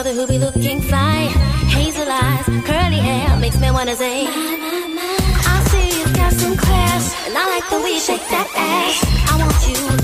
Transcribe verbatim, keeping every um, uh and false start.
brother who be looking fly. Hazel eyes, curly hair, makes me wanna say, I see you've got some class, and I like the way you shake that ass. I want you